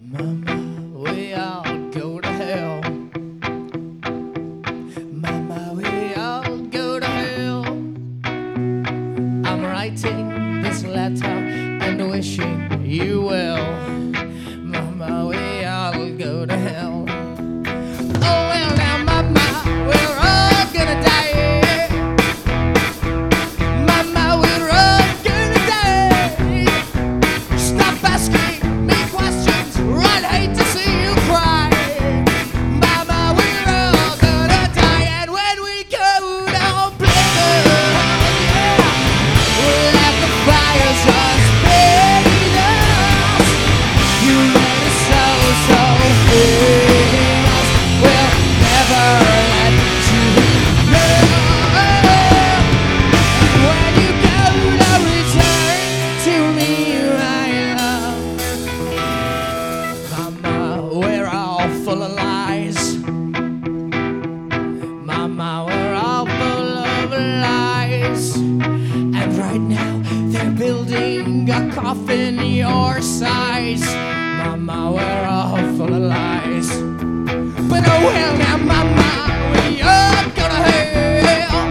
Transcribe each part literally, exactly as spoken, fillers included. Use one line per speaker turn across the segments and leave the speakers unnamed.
Mama, we all go to hell. Mama, we all go to hell. I'm writing this letter and wishing you well. Mama, we all go to hell. Oh well now, Mama, we're all gonna die. Mama, we're all gonna die. Stop asking me questions, I'd hate to see you cry. Mama, we're all gonna die, and when we go down, yeah, we'll let the fires just burn us. You made us so, so famous. We'll never let you know. When you go to return to me, my love. Mama, we're all full of lies. Mama, we're all full of lies. And right now, they're building a coffin your size. Mama, we're all full of lies. But oh well now, Mama, we all go to hell.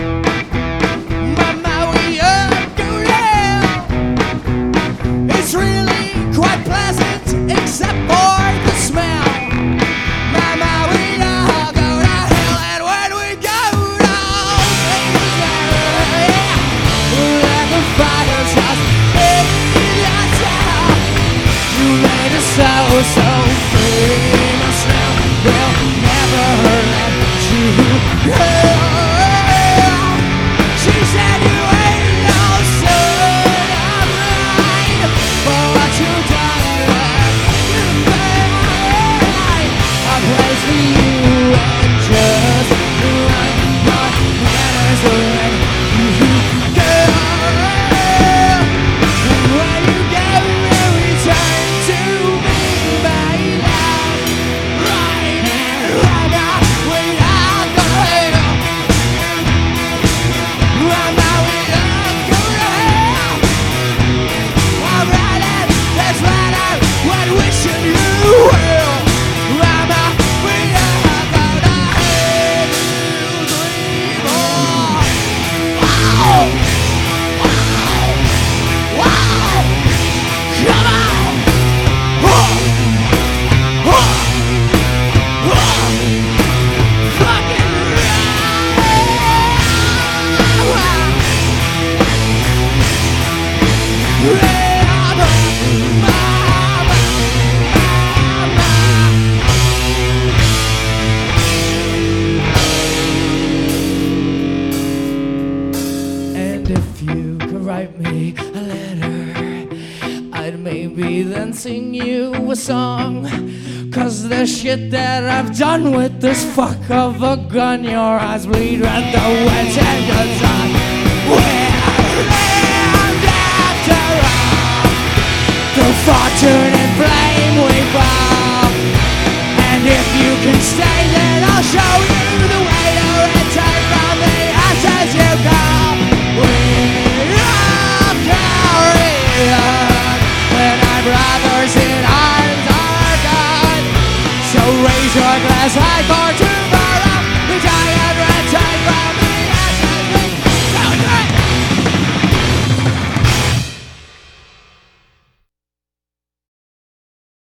Mama, we all go to hell. It's really quite pleasant, except for the smell. Mama, we all go to hell, and when we go down, yeah, we'll let the fire just burn us out. You made us so, so famous now. We'll never let you go. She said you ain't no son of mine, but what you done, you made a place for you, and just run your manners when you go. And when you go, you'll return to me, my love. Right and right now, we all go to hell. Right now, we all go to hell. Alright, and that's right, I'm what wishing you well. Right now, we all go to hell. Three more. Wow! Wow! Wow! Come on! Whoa! Whoa! Whoa! Fucking And if you could write me a letter, I'd maybe then sing you a song. Cause the shit that I've done with this fuck of a gun, your eyes bleed red, the wet and the sun. We're named after all, through fortune and flame we fall. And if you can stay, then I'll show you